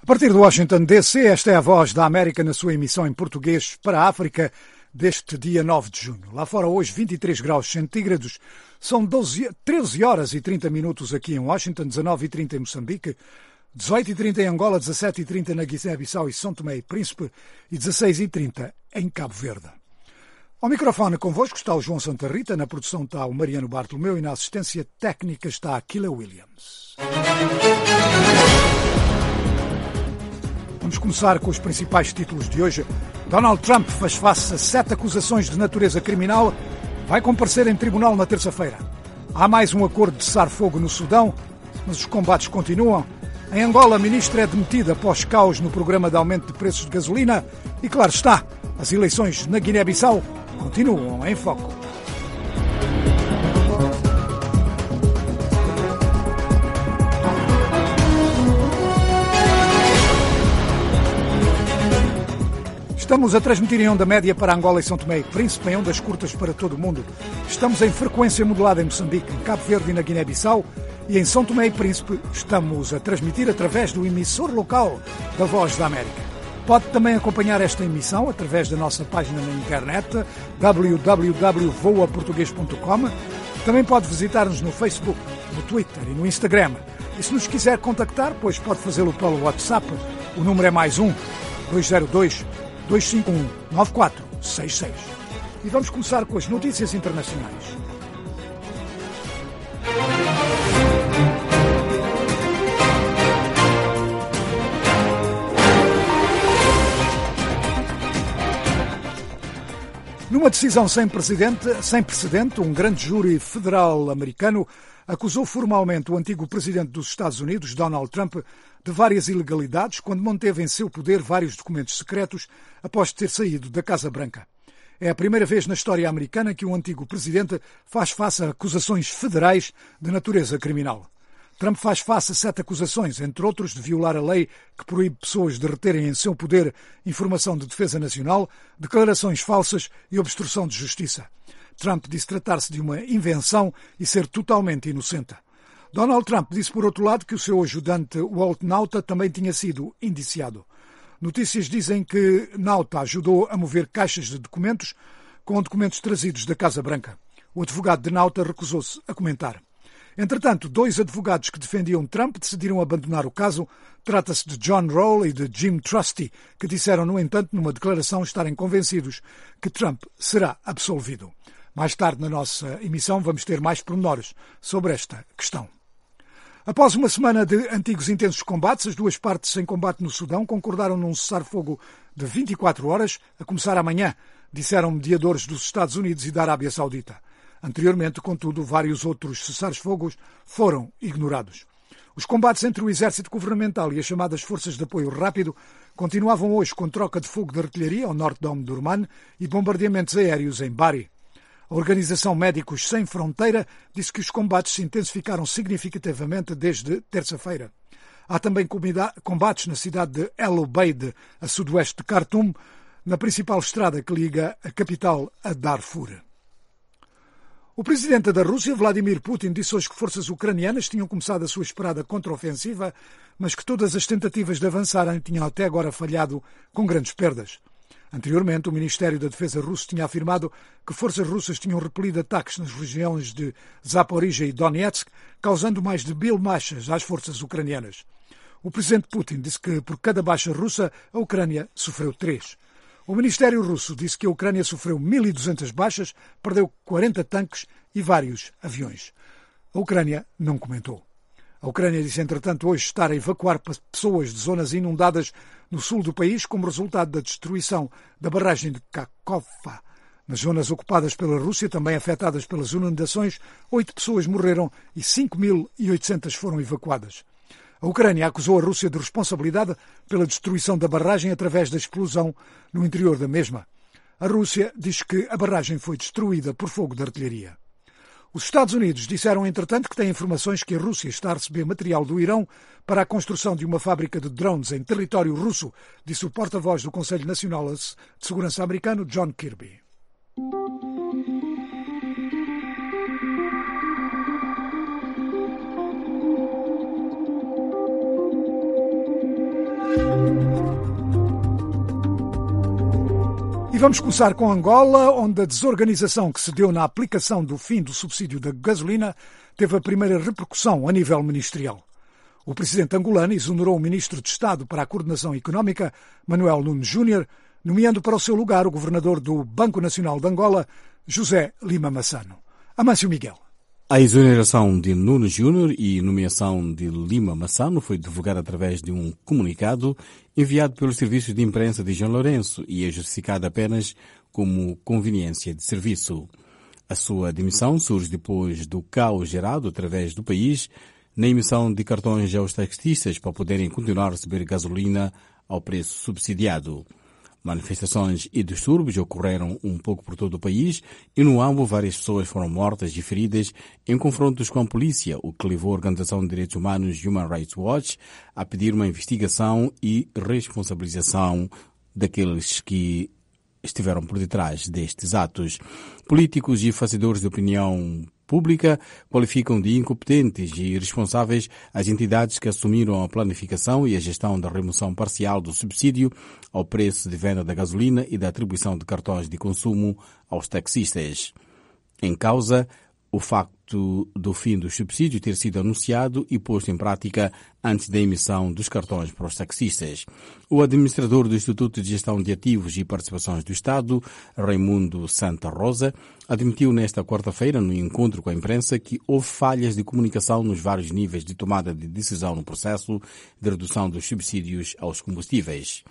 A partir de Washington DC, esta é a Voz da América na sua emissão em português para a África deste dia 9 de junho. Lá fora hoje 23 graus centígrados, são 13 horas e 30 minutos aqui em Washington, 19h30 em Moçambique, 18h30 em Angola, 17h30 na Guiné-Bissau e São Tomé e Príncipe e 16h30 em Cabo Verde. Ao microfone convosco está o João Santa Rita, na produção está o Mariano Bartolomeu e na assistência técnica está a Aquila Williams. Vamos começar com os principais títulos de hoje. Donald Trump faz face a 7 acusações de natureza criminal. Vai comparecer em tribunal na terça-feira. Há mais um acordo de cessar-fogo no Sudão, mas os combates continuam. Em Angola, a ministra é demitida após caos no programa de aumento de preços de gasolina. E claro está, as eleições na Guiné-Bissau continuam em foco. Estamos a transmitir em onda média para Angola e São Tomé e Príncipe, em ondas curtas para todo o mundo. Estamos em frequência modulada em Moçambique, em Cabo Verde e na Guiné-Bissau. E em São Tomé e Príncipe estamos a transmitir através do emissor local da Voz da América. Pode também acompanhar esta emissão através da nossa página na internet, www.voaportugues.com. Também pode visitar-nos no Facebook, no Twitter e no Instagram. E se nos quiser contactar, pois pode fazê-lo pelo WhatsApp. O número é +1 202 251 9466. E vamos começar com as notícias internacionais. Numa decisão sem precedente, um grande júri federal americano acusou formalmente o antigo presidente dos Estados Unidos, Donald Trump, de várias ilegalidades quando manteve em seu poder vários documentos secretos após ter saído da Casa Branca. É a primeira vez na história americana que um antigo presidente faz face a acusações federais de natureza criminal. Trump faz face a 7 acusações, entre outros de violar a lei que proíbe pessoas de reterem em seu poder informação de defesa nacional, declarações falsas e obstrução de justiça. Trump disse tratar-se de uma invenção e ser totalmente inocente. Donald Trump disse, por outro lado, que o seu ajudante Walt Nauta também tinha sido indiciado. Notícias dizem que Nauta ajudou a mover caixas de documentos com documentos trazidos da Casa Branca. O advogado de Nauta recusou-se a comentar. Entretanto, 2 advogados que defendiam Trump decidiram abandonar o caso. Trata-se de John Roll e de Jim Trusty, que disseram, no entanto, numa declaração, estarem convencidos que Trump será absolvido. Mais tarde, na nossa emissão, vamos ter mais pormenores sobre esta questão. Após uma semana de antigos intensos combates, as duas partes em combate no Sudão concordaram num cessar-fogo de 24 horas, a começar amanhã, disseram mediadores dos Estados Unidos e da Arábia Saudita. Anteriormente, contudo, vários outros cessar-fogos foram ignorados. Os combates entre o exército governamental e as chamadas forças de apoio rápido continuavam hoje com troca de fogo de artilharia ao norte de Omdurman e bombardeamentos aéreos em Bari. A Organização Médicos Sem Fronteira disse que os combates se intensificaram significativamente desde terça-feira. Há também combates na cidade de El Obeid, a sudoeste de Khartoum, na principal estrada que liga a capital a Darfur. O presidente da Rússia, Vladimir Putin, disse hoje que forças ucranianas tinham começado a sua esperada contraofensiva, mas que todas as tentativas de avançarem tinham até agora falhado com grandes perdas. Anteriormente, o Ministério da Defesa russo tinha afirmado que forças russas tinham repelido ataques nas regiões de Zaporizhia e Donetsk, causando mais de 1000 baixas às forças ucranianas. O presidente Putin disse que por cada baixa russa, a Ucrânia sofreu 3. O Ministério russo disse que a Ucrânia sofreu 1200 baixas, perdeu 40 tanques e vários aviões. A Ucrânia não comentou. A Ucrânia disse, entretanto, hoje estar a evacuar pessoas de zonas inundadas no sul do país como resultado da destruição da barragem de Kakhovka. Nas zonas ocupadas pela Rússia, também afetadas pelas inundações, 8 pessoas morreram e 5.800 foram evacuadas. A Ucrânia acusou a Rússia de responsabilidade pela destruição da barragem através da explosão no interior da mesma. A Rússia diz que a barragem foi destruída por fogo de artilharia. Os Estados Unidos disseram, entretanto, que têm informações que a Rússia está a receber material do Irão para a construção de uma fábrica de drones em território russo, disse o porta-voz do Conselho Nacional de Segurança americano, John Kirby. E vamos começar com Angola, onde a desorganização que se deu na aplicação do fim do subsídio da gasolina teve a primeira repercussão a nível ministerial. O presidente angolano exonerou o ministro de Estado para a Coordenação Económica, Manuel Nunes Júnior, nomeando para o seu lugar o governador do Banco Nacional de Angola, José Lima Massano. Amâncio Miguel. A exoneração de Nunes Júnior e nomeação de Lima Massano foi divulgada através de um comunicado enviado pelos serviços de imprensa de João Lourenço e é justificada apenas como conveniência de serviço. A sua demissão surge depois do caos gerado através do país na emissão de cartões aos taxistas para poderem continuar a receber gasolina ao preço subsidiado. Manifestações e distúrbios ocorreram um pouco por todo o país e no Ambo várias pessoas foram mortas e feridas em confrontos com a polícia, o que levou a Organização de Direitos Humanos Human Rights Watch a pedir uma investigação e responsabilização daqueles que estiveram por detrás destes atos. Políticos e fazedores de opinião pública qualificam de incompetentes e irresponsáveis as entidades que assumiram a planificação e a gestão da remoção parcial do subsídio ao preço de venda da gasolina e da atribuição de cartões de consumo aos taxistas. Em causa, o facto do fim do subsídio ter sido anunciado e posto em prática antes da emissão dos cartões para os taxistas. O administrador do Instituto de Gestão de Ativos e Participações do Estado, Raimundo Santa Rosa, admitiu nesta quarta-feira, no encontro com a imprensa, que houve falhas de comunicação nos vários níveis de tomada de decisão no processo de redução dos subsídios aos combustíveis.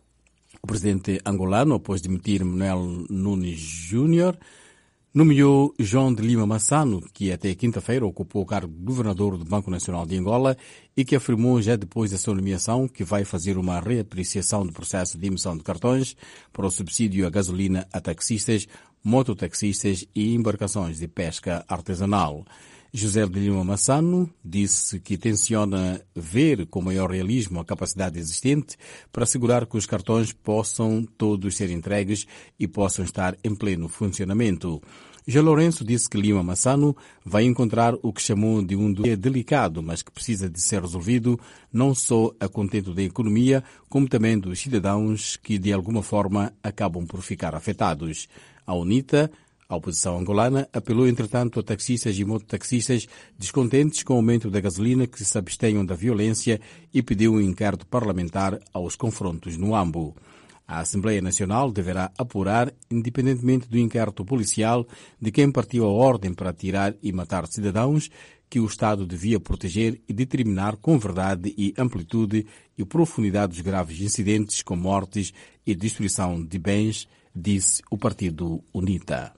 O presidente angolano, após demitir Manuel Nunes Júnior, nomeou João de Lima Massano, que até quinta-feira ocupou o cargo de governador do Banco Nacional de Angola e que afirmou já depois da sua nomeação que vai fazer uma reapreciação do processo de emissão de cartões para o subsídio à gasolina a taxistas, mototaxistas e embarcações de pesca artesanal. José de Lima Massano disse que tenciona ver com maior realismo a capacidade existente para assegurar que os cartões possam todos ser entregues e possam estar em pleno funcionamento. João Lourenço disse que Lima Massano vai encontrar o que chamou de um dossiê delicado, mas que precisa de ser resolvido não só a contento da economia, como também dos cidadãos que de alguma forma acabam por ficar afetados. A UNITA, a oposição angolana, apelou, entretanto, a taxistas e mototaxistas descontentes com o aumento da gasolina que se abstenham da violência e pediu um inquérito parlamentar aos confrontos no Ambo. A Assembleia Nacional deverá apurar, independentemente do inquérito policial, de quem partiu a ordem para atirar e matar cidadãos que o Estado devia proteger e determinar com verdade e amplitude e profundidade dos graves incidentes com mortes e destruição de bens, disse o partido UNITA.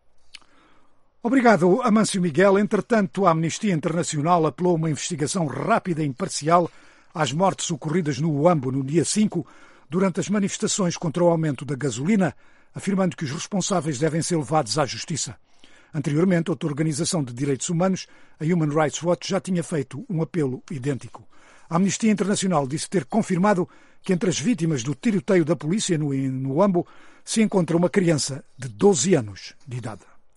Obrigado, Amâncio Miguel. Entretanto, a Amnistia Internacional apelou a uma investigação rápida e imparcial às mortes ocorridas no Uambo no dia 5, durante as manifestações contra o aumento da gasolina, afirmando que os responsáveis devem ser levados à justiça. Anteriormente, outra organização de direitos humanos, a Human Rights Watch, já tinha feito um apelo idêntico. A Amnistia Internacional disse ter confirmado que entre as vítimas do tiroteio da polícia no Uambo se encontra uma criança de 12 anos de idade.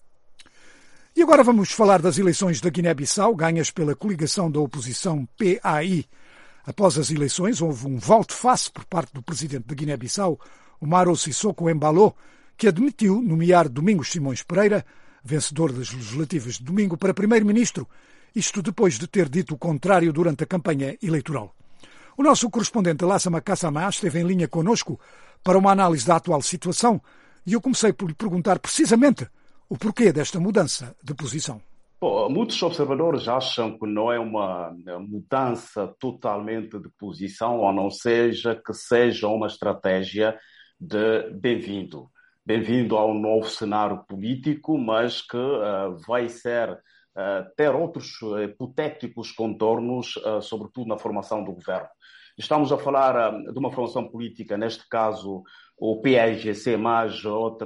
E agora vamos falar das eleições da Guiné-Bissau, ganhas pela coligação da oposição PAI. Após as eleições, houve um volte-face por parte do presidente da Guiné-Bissau, Umaro Sissoko Embalo, que admitiu nomear Domingos Simões Pereira, vencedor das legislativas de domingo, para primeiro-ministro, isto depois de ter dito o contrário durante a campanha eleitoral. O nosso correspondente Lassama Kassamá esteve em linha connosco para uma análise da atual situação e eu comecei por lhe perguntar precisamente o porquê desta mudança de posição. Bom, muitos observadores acham que não é uma mudança totalmente de posição, a não seja que seja uma estratégia de bem-vindo ao novo cenário político, mas que vai ter outros hipotéticos contornos, sobretudo na formação do governo. Estamos a falar de uma formação política, neste caso o PAIGC, mais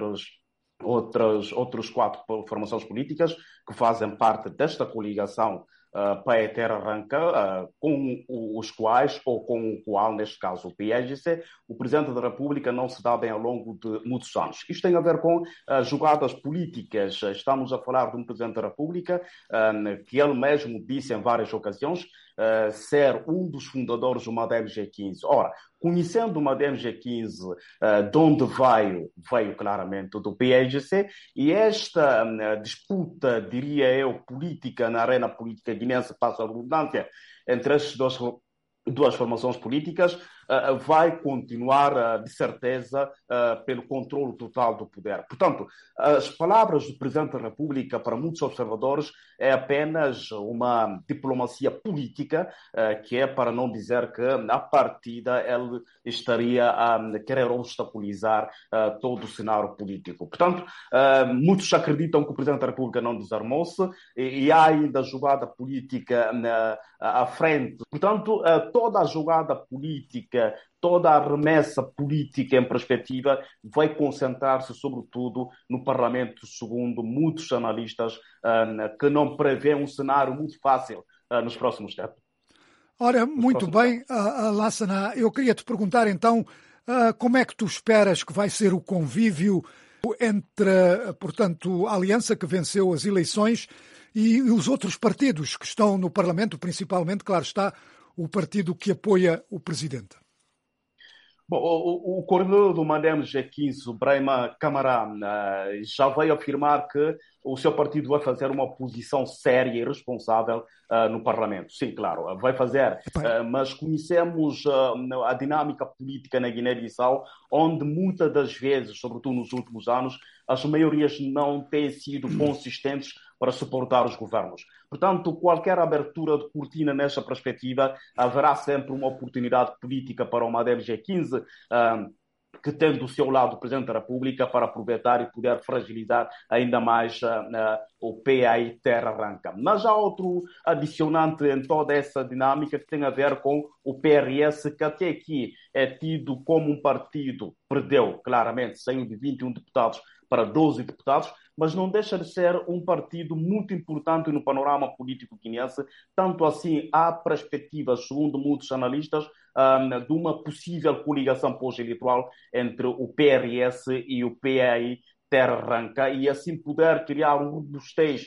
outros 4 formações políticas que fazem parte desta coligação para ter arranca, com os quais, ou com o qual, neste caso o PAIGC, o Presidente da República não se dá bem ao longo de muitos anos. Isto tem a ver com jogadas políticas. Estamos a falar de um Presidente da República que ele mesmo disse em várias ocasiões ser um dos fundadores do MADEG G15. Ora, conhecendo o MADEM G15, de onde veio claramente do PAIGC, e esta disputa, diria eu, política na arena política guinense, passa a redundância, entre estes duas formações políticas, vai continuar, de certeza, pelo controle total do poder. Portanto, as palavras do Presidente da República, para muitos observadores, é apenas uma diplomacia política, que é para não dizer que, à partida, ele estaria a querer obstaculizar todo o cenário político. Portanto, muitos acreditam que o Presidente da República não desarmou-se e há ainda jogada política à frente. Portanto, toda a jogada política, toda a remessa política em perspectiva vai concentrar-se, sobretudo, no Parlamento, segundo muitos analistas que não prevê um cenário muito fácil nos próximos tempos. Ora, muito bem, Lassana, eu queria te perguntar então como é que tu esperas que vai ser o convívio entre, portanto, a aliança que venceu as eleições e os outros partidos que estão no Parlamento, principalmente, claro está, o partido que apoia o presidente. Bom, o coordenador do MADEM G15, o Brahima Camara, já veio afirmar que o seu partido vai fazer uma posição séria e responsável no Parlamento. Sim, claro, vai fazer, mas conhecemos a dinâmica política na Guiné-Bissau, onde muitas das vezes, sobretudo nos últimos anos, as maiorias não têm sido consistentes para suportar os governos. Portanto, qualquer abertura de cortina nesta perspectiva, haverá sempre uma oportunidade política para o MADEM G15, que tem do seu lado o Presidente da República para aproveitar e poder fragilizar ainda mais o PAI Terra Arranca. Mas há outro adicionante em toda essa dinâmica que tem a ver com o PRS, que até aqui é tido como um partido, perdeu claramente, saiu de 21 deputados para 12 deputados, mas não deixa de ser um partido muito importante no panorama político guineense, tanto assim há perspectivas, segundo muitos analistas, de uma possível coligação pós-eleitoral entre o PRS e o PAI Terra Arranca, e assim poder criar um robustez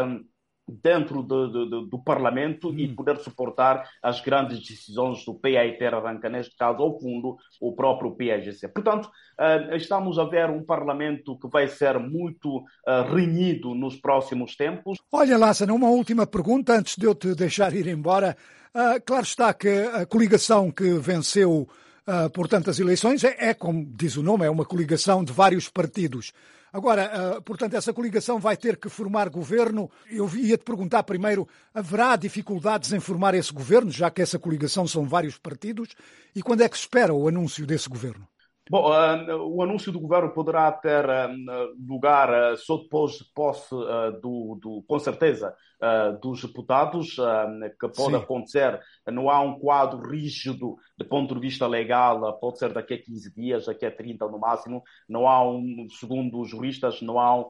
dentro do Parlamento e poder suportar as grandes decisões do PAI Terra Arranca, neste caso, ao fundo, o próprio PAIGC. Portanto, estamos a ver um Parlamento que vai ser muito renhido nos próximos tempos. Olha, Lassana, uma última pergunta antes de eu te deixar ir embora. Claro está que a coligação que venceu, portanto, as eleições é, como diz o nome, é uma coligação de vários partidos. Agora, portanto, essa coligação vai ter que formar governo. Eu ia-te perguntar primeiro, haverá dificuldades em formar esse governo, já que essa coligação são vários partidos, e quando é que se espera o anúncio desse governo? Bom, o anúncio do governo poderá ter lugar só depois de posse, com certeza, dos deputados, que pode acontecer. Não há um quadro rígido do ponto de vista legal, pode ser daqui a 15 dias, daqui a 30 no máximo. Não há, segundo os juristas, não há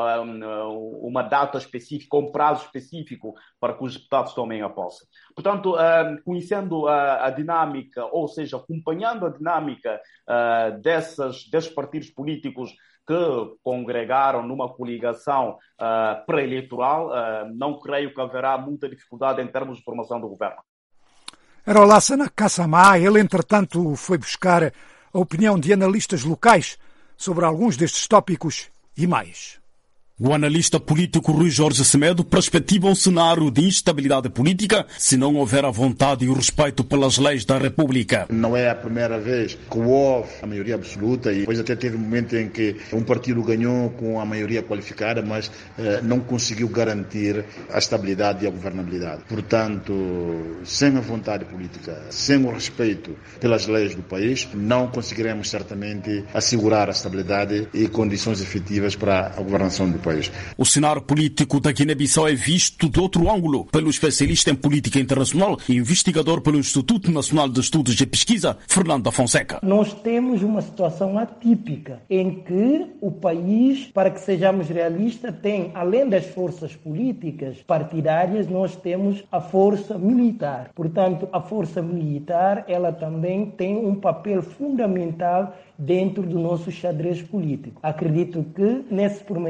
uma data específica, um prazo específico para que os deputados tomem a posse. Portanto, conhecendo a dinâmica, ou seja, acompanhando a dinâmica desses partidos políticos que congregaram numa coligação pré-eleitoral, não creio que haverá muita dificuldade em termos de formação do governo. Era o Lassana Kassamá. Ele, entretanto, foi buscar a opinião de analistas locais sobre alguns destes tópicos e mais. O analista político Rui Jorge Semedo perspectiva um cenário de instabilidade política se não houver a vontade e o respeito pelas leis da República. Não é a primeira vez que houve a maioria absoluta e depois até teve um momento em que um partido ganhou com a maioria qualificada, mas não conseguiu garantir a estabilidade e a governabilidade. Portanto, sem a vontade política, sem o respeito pelas leis do país, não conseguiremos certamente assegurar a estabilidade e condições efetivas para a governação do país. O cenário político da Guiné-Bissau é visto de outro ângulo pelo especialista em política internacional e investigador pelo Instituto Nacional de Estudos e Pesquisa, Fernando Fonseca. Nós temos uma situação atípica em que o país, para que sejamos realistas, tem, além das forças políticas partidárias, nós temos a força militar. Portanto, a força militar, ela também tem um papel fundamental dentro do nosso xadrez político. Acredito que, nesse primeiro momento,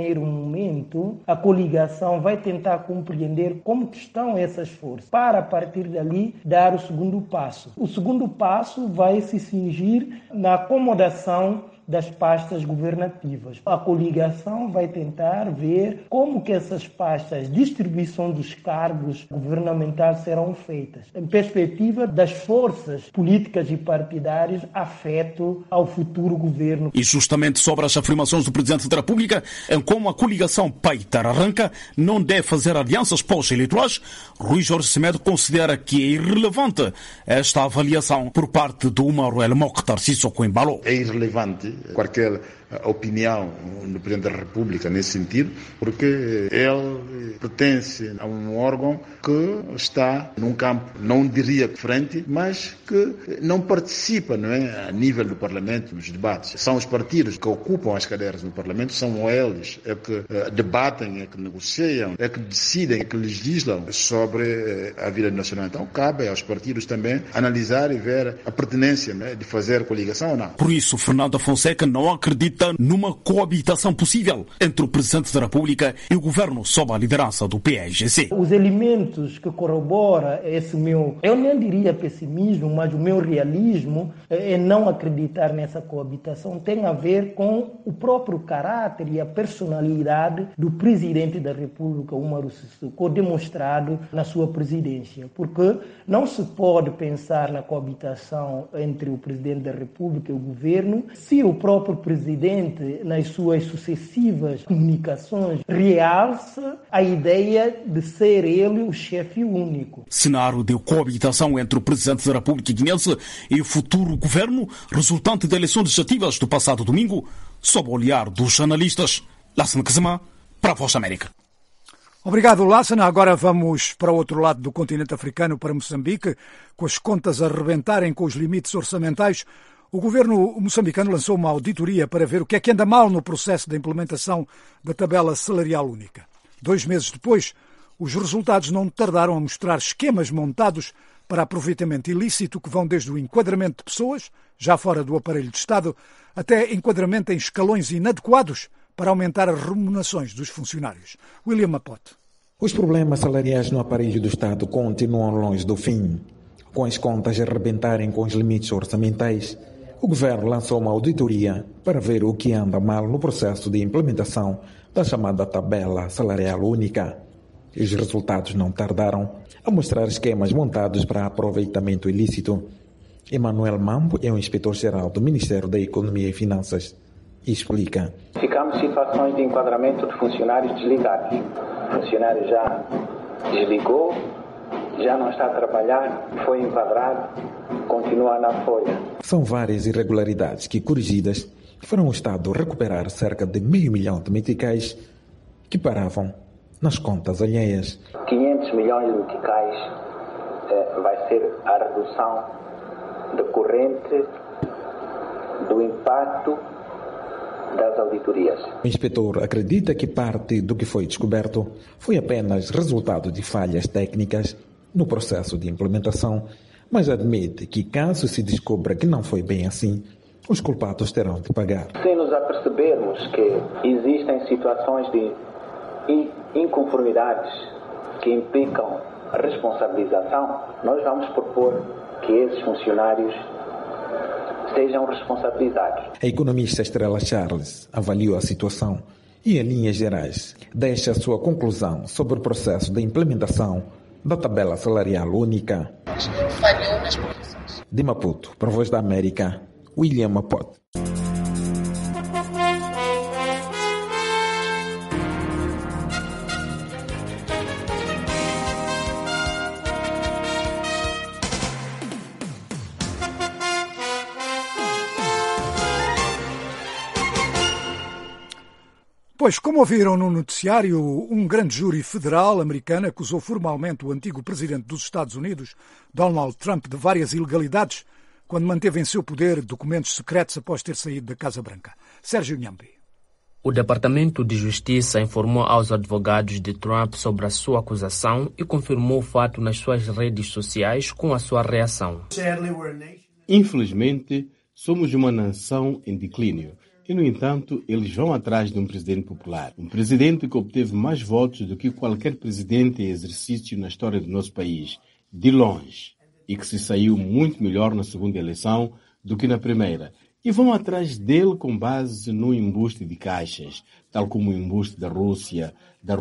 momento, a coligação vai tentar compreender como que estão essas forças, para a partir dali dar o segundo passo. O segundo passo vai se cingir na acomodação das pastas governativas. A coligação vai tentar ver como que essas pastas, distribuição dos cargos governamentais serão feitas, em perspectiva das forças políticas e partidárias afeto ao futuro governo. E justamente sobre as afirmações do Presidente da República em como a coligação Paitar-Arranca não deve fazer alianças pós-eleitorais, Rui Jorge Semedo considera que é irrelevante esta avaliação por parte do Manuel Mokhtar Sissoko Embalo. É irrelevante qualquer opinião do Presidente da República nesse sentido, porque ele pertence a um órgão que está num campo, não diria frente, mas que não participa, não é, a nível do Parlamento, nos debates. São os partidos que ocupam as cadeiras no Parlamento, são eles que debatem, que negociam, que decidem, que legislam sobre a vida nacional. Então cabe aos partidos também analisar e ver a pertinência, não é, de fazer coligação ou não. Por isso, Fernando Fonseca não acredita numa coabitação possível entre o Presidente da República e o Governo sob a liderança do PAIGC. Os elementos que corroboram esse meu, eu nem diria pessimismo, mas o meu realismo é não acreditar nessa coabitação, tem a ver com o próprio caráter e a personalidade do Presidente da República, Umaru Sissoko, demonstrado na sua presidência. Porque não se pode pensar na coabitação entre o Presidente da República e o Governo se o próprio Presidente, nas suas sucessivas comunicações, realça a ideia de ser ele o chefe único. Cenário de coabitação entre o Presidente da República Guinense e o futuro governo, resultante das eleições legislativas do passado domingo, sob o olhar dos analistas. Lassana Kazema, para a Voz da América. Obrigado, Lassana. Agora vamos para o outro lado do continente africano, para Moçambique, com as contas a arrebentarem com os limites orçamentais. O governo moçambicano lançou uma auditoria para ver o que é que anda mal no processo da implementação da tabela salarial única. 2 meses depois, os resultados não tardaram a mostrar esquemas montados para aproveitamento ilícito que vão desde o enquadramento de pessoas, já fora do aparelho de Estado, até enquadramento em escalões inadequados para aumentar as remunerações dos funcionários. William Mapote. Os problemas salariais no aparelho do Estado continuam longe do fim. Com as contas a arrebentarem com os limites orçamentais, o governo lançou uma auditoria para ver o que anda mal no processo de implementação da chamada tabela salarial única. E os resultados não tardaram a mostrar esquemas montados para aproveitamento ilícito. Emanuel Mambo é o inspetor-geral do Ministério da Economia e Finanças e explica. Ficamos em situações de enquadramento de funcionários desligados. O funcionário já desligou, já não está a trabalhar, foi enquadrado, continua na folha. São várias irregularidades que, corrigidas, farão o Estado recuperar cerca de R$500 milhões de meticais que paravam nas contas alheias. 500 milhões de meticais vai ser a redução decorrente do impacto das auditorias. O inspetor acredita que parte do que foi descoberto foi apenas resultado de falhas técnicas no processo de implementação, mas admite que, caso se descubra que não foi bem assim, os culpados terão de pagar. Se nos apercebermos que existem situações de inconformidades que implicam responsabilização, nós vamos propor que esses funcionários sejam responsabilizados. A economista Estrela Charles avaliou a situação e, em linhas gerais, deixa a sua conclusão sobre o processo de implementação da tabela salarial única. Falhou nas projeções. De Maputo, para a Voz da América, William Mapote. Pois, como ouviram no noticiário, um grande júri federal americano acusou formalmente o antigo presidente dos Estados Unidos, Donald Trump, de várias ilegalidades quando manteve em seu poder documentos secretos após ter saído da Casa Branca. Sérgio Nhambi. O Departamento de Justiça informou aos advogados de Trump sobre a sua acusação e confirmou o fato nas suas redes sociais com a sua reação. Infelizmente, somos uma nação em declínio E, no entanto, eles vão atrás de um presidente popular. Um presidente que obteve mais votos do que qualquer presidente em exercício na história do nosso país, de longe, e que se saiu muito melhor na segunda eleição do que na primeira. E vão atrás dele com base no embuste de caixas, tal como o embuste da Rússia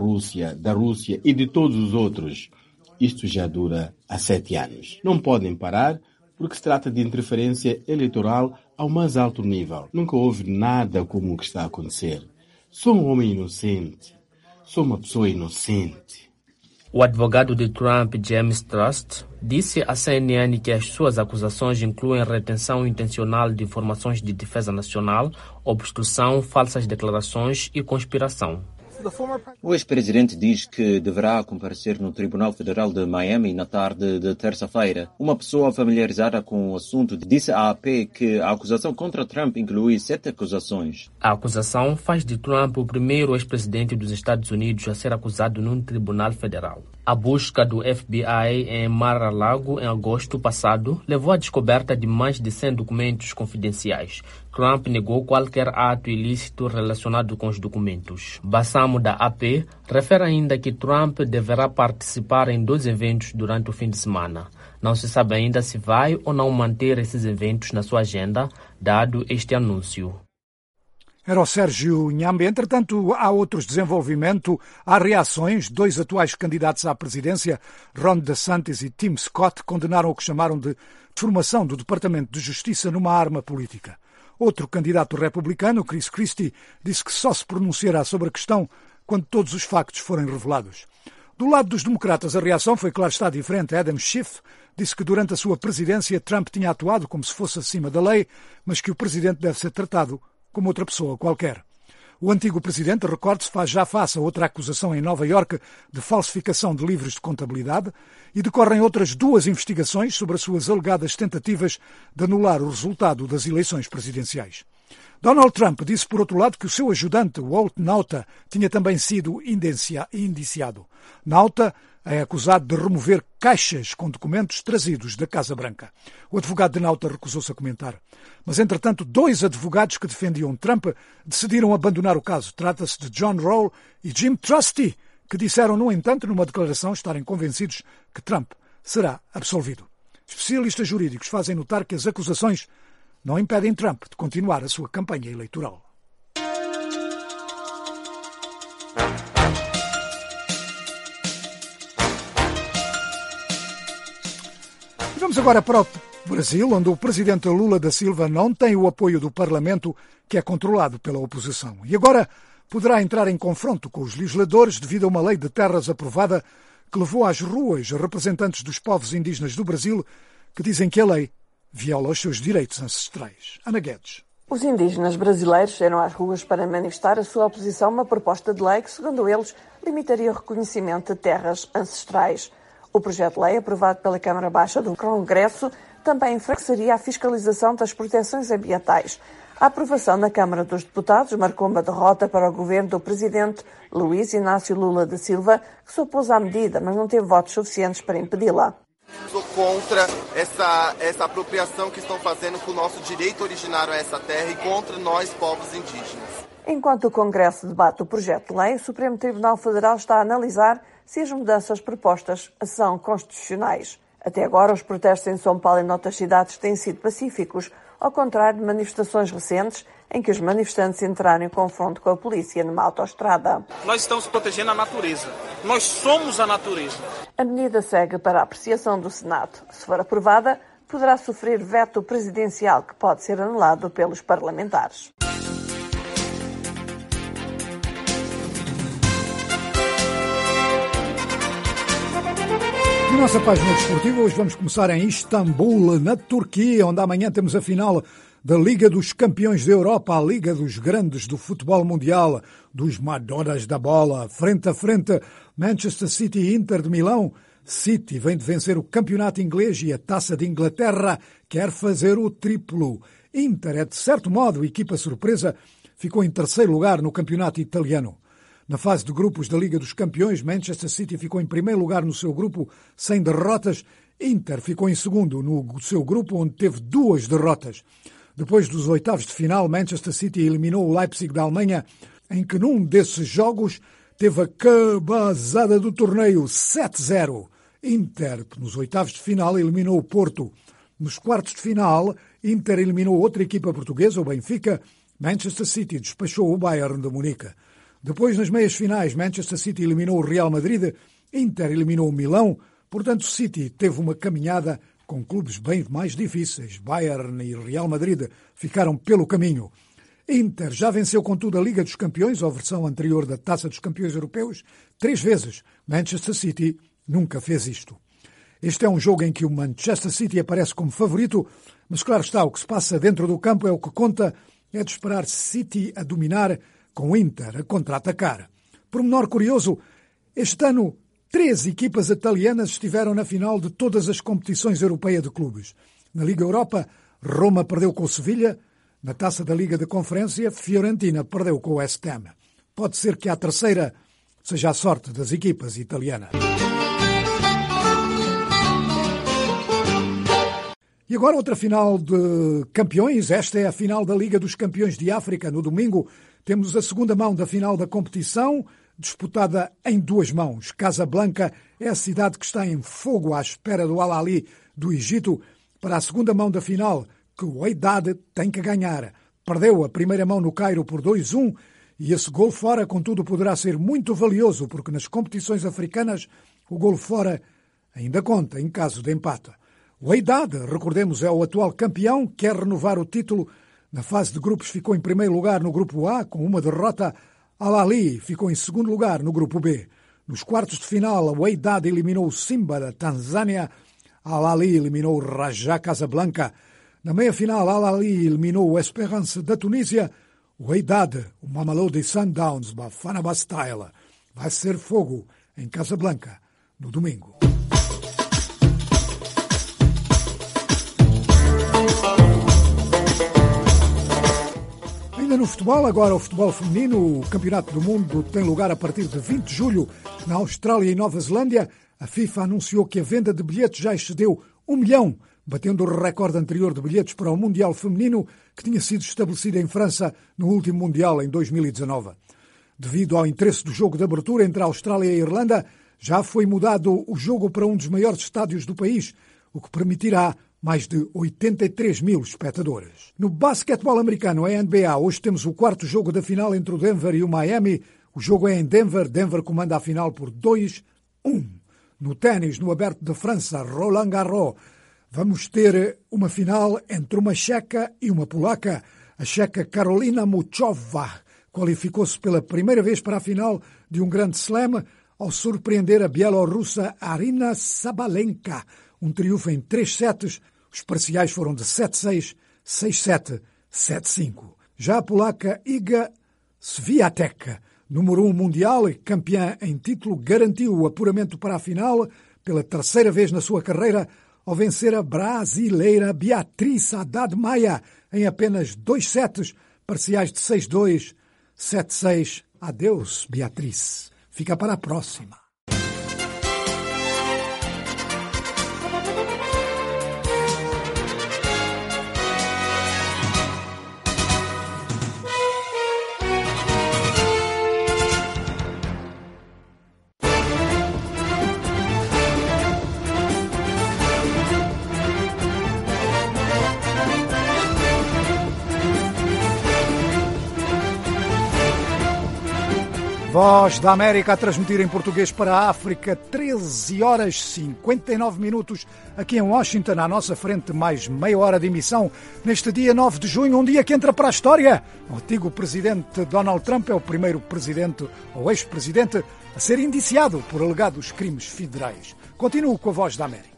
e de todos os outros. Isto já dura há 7 anos. Não podem parar, porque se trata de interferência eleitoral ao mais alto nível. Nunca houve nada como o que está a acontecer. Sou um homem inocente. Sou uma pessoa inocente. O advogado de Trump, James Trust, disse à CNN que as suas acusações incluem retenção intencional de informações de defesa nacional, obstrução, falsas declarações e conspiração. O ex-presidente diz que deverá comparecer no Tribunal Federal de Miami na tarde de terça-feira. Uma pessoa familiarizada com o assunto disse à AP que a acusação contra Trump inclui 7 acusações. A acusação faz de Trump o primeiro ex-presidente dos Estados Unidos a ser acusado num tribunal federal. A busca do FBI em Mar-a-Lago em agosto passado levou à descoberta de mais de 100 documentos confidenciais. Trump negou qualquer ato ilícito relacionado com os documentos. Bassamo, da AP, refere ainda que Trump deverá participar em 2 eventos durante o fim de semana. Não se sabe ainda se vai ou não manter esses eventos na sua agenda, dado este anúncio. Era o Sérgio Nhambe. Entretanto, há outros desenvolvimentos, há reações. 2 atuais candidatos à presidência, Ron DeSantis e Tim Scott, condenaram o que chamaram de formação do Departamento de Justiça numa arma política. Outro candidato republicano, Chris Christie, disse que só se pronunciará sobre a questão quando todos os factos forem revelados. Do lado dos democratas, a reação foi, claro está, diferente. Adam Schiff disse que durante a sua presidência Trump tinha atuado como se fosse acima da lei, mas que o presidente deve ser tratado como outra pessoa qualquer. O antigo presidente, recorde-se, faz já face a outra acusação em Nova Iorque de falsificação de livros de contabilidade e decorrem outras 2 investigações sobre as suas alegadas tentativas de anular o resultado das eleições presidenciais. Donald Trump disse, por outro lado, que o seu ajudante, Walt Nauta, tinha também sido indiciado. Nauta é acusado de remover caixas com documentos trazidos da Casa Branca. O advogado de Nauta recusou-se a comentar. Mas, entretanto, 2 advogados que defendiam Trump decidiram abandonar o caso. Trata-se de John Roll e Jim Trusty, que disseram, no entanto, numa declaração, estarem convencidos que Trump será absolvido. Especialistas jurídicos fazem notar que as acusações não impedem Trump de continuar a sua campanha eleitoral. Vamos agora para o Brasil, onde o presidente Lula da Silva não tem o apoio do Parlamento, que é controlado pela oposição. E agora poderá entrar em confronto com os legisladores devido a uma lei de terras aprovada que levou às ruas representantes dos povos indígenas do Brasil que dizem que a lei viola os seus direitos ancestrais. Ana Guedes. Os indígenas brasileiros saíram às ruas para manifestar a sua oposição a uma proposta de lei que, segundo eles, limitaria o reconhecimento de terras ancestrais. O projeto de lei, aprovado pela Câmara Baixa do Congresso, também enfraqueceria a fiscalização das proteções ambientais. A aprovação na Câmara dos Deputados marcou uma derrota para o governo do presidente Luiz Inácio Lula da Silva, que se opôs à medida, mas não teve votos suficientes para impedi-la. Sou contra essa apropriação que estão fazendo com o nosso direito originário a essa terra e contra nós, povos indígenas. Enquanto o Congresso debate o projeto de lei, o Supremo Tribunal Federal está a analisar se as mudanças propostas são constitucionais. Até agora, os protestos em São Paulo e noutras cidades têm sido pacíficos, ao contrário de manifestações recentes em que os manifestantes entraram em confronto com a polícia numa autoestrada. Nós estamos protegendo a natureza. Nós somos a natureza. A medida segue para a apreciação do Senado. Se for aprovada, poderá sofrer veto presidencial que pode ser anulado pelos parlamentares. Na nossa página desportiva, hoje vamos começar em Istambul, na Turquia, onde amanhã temos a final da Liga dos Campeões da Europa, a Liga dos Grandes do Futebol Mundial, dos Madonas da Bola. Frente a frente, Manchester City e Inter de Milão. City vem de vencer o campeonato inglês e a Taça de Inglaterra, quer fazer o triplo. Inter é, de certo modo, equipa surpresa, ficou em 3º lugar no campeonato italiano. Na fase de grupos da Liga dos Campeões, Manchester City ficou em 1º lugar no seu grupo, sem derrotas. Inter ficou em 2º no seu grupo, onde teve 2 derrotas. Depois dos oitavos de final, Manchester City eliminou o Leipzig da Alemanha, em que num desses jogos teve a cabazada do torneio 7-0. Inter, nos oitavos de final, eliminou o Porto. Nos quartos de final, Inter eliminou outra equipa portuguesa, o Benfica. Manchester City despachou o Bayern de Munique. Depois, nas meias finais, Manchester City eliminou o Real Madrid, Inter eliminou o Milão. Portanto, o City teve uma caminhada com clubes bem mais difíceis. Bayern e Real Madrid ficaram pelo caminho. Inter já venceu, contudo, a Liga dos Campeões, ou versão anterior da Taça dos Campeões Europeus, 3 vezes. Manchester City nunca fez isto. Este é um jogo em que o Manchester City aparece como favorito, mas claro está, o que se passa dentro do campo é o que conta, é de esperar City a dominar com o Inter a contra-atacar. Por menor curioso, este ano 3 equipas italianas estiveram na final de todas as competições europeias de clubes. Na Liga Europa, Roma perdeu com o Sevilha. Na Taça da Liga de Conferência, Fiorentina perdeu com o West Ham. Pode ser que a terceira seja a sorte das equipas italianas. E agora outra final de campeões. Esta é a final da Liga dos Campeões de África. No domingo temos a segunda mão da final da competição, disputada em 2 mãos. Casablanca é a cidade que está em fogo à espera do Al Ahly do Egito para a segunda mão da final, que o Wydad tem que ganhar. Perdeu a primeira mão no Cairo por 2-1 e esse gol fora, contudo, poderá ser muito valioso, porque nas competições africanas o gol fora ainda conta em caso de empate. O Wydad, recordemos, é o atual campeão, quer renovar o título. Na fase de grupos ficou em primeiro lugar no grupo A, com uma derrota. Al Ahly ficou em segundo lugar no grupo B. Nos quartos de final, o Wydad eliminou o Simba da Tanzânia. Al Ahly eliminou o Raja Casablanca. Na meia-final, Al Ahly eliminou o Esperance da Tunísia. O Wydad, o Mamelodi Sundowns, Bafana Bastille. Vai ser fogo em Casablanca no domingo. Ainda no futebol, agora o futebol feminino, o Campeonato do Mundo tem lugar a partir de 20 de julho na Austrália e Nova Zelândia. A FIFA anunciou que a venda de bilhetes já excedeu 1 milhão, batendo o recorde anterior de bilhetes para o Mundial Feminino, que tinha sido estabelecido em França no último Mundial, em 2019. Devido ao interesse do jogo de abertura entre a Austrália e a Irlanda, já foi mudado o jogo para um dos maiores estádios do país, o que permitirá mais de 83 mil espectadores. No basquetebol americano, a NBA, hoje temos o quarto jogo da final entre o Denver e o Miami. O jogo é em Denver. Denver comanda a final por 2-1. No ténis, no Aberto de França, Roland Garros, vamos ter uma final entre uma checa e uma polaca. A checa Karolina Muchova qualificou-se pela primeira vez para a final de um grande slam ao surpreender a bielorrussa Arina Sabalenka. Um triunfo em 3 sets. Os parciais foram de 7-6, 6-7, 7-5. Já a polaca Iga Swiatek, número 1 mundial e campeã em título, garantiu o apuramento para a final pela terceira vez na sua carreira ao vencer a brasileira Beatriz Haddad Maia em apenas 2 sets, parciais de 6-2, 7-6. Adeus, Beatriz. Fica para a próxima. Voz da América a transmitir em português para a África, 13 horas 59 minutos, aqui em Washington, à nossa frente, mais meia hora de emissão, neste dia 9 de junho, um dia que entra para a história. O antigo presidente Donald Trump é o primeiro presidente, ou ex-presidente, a ser indiciado por alegados crimes federais. Continuo com a Voz da América.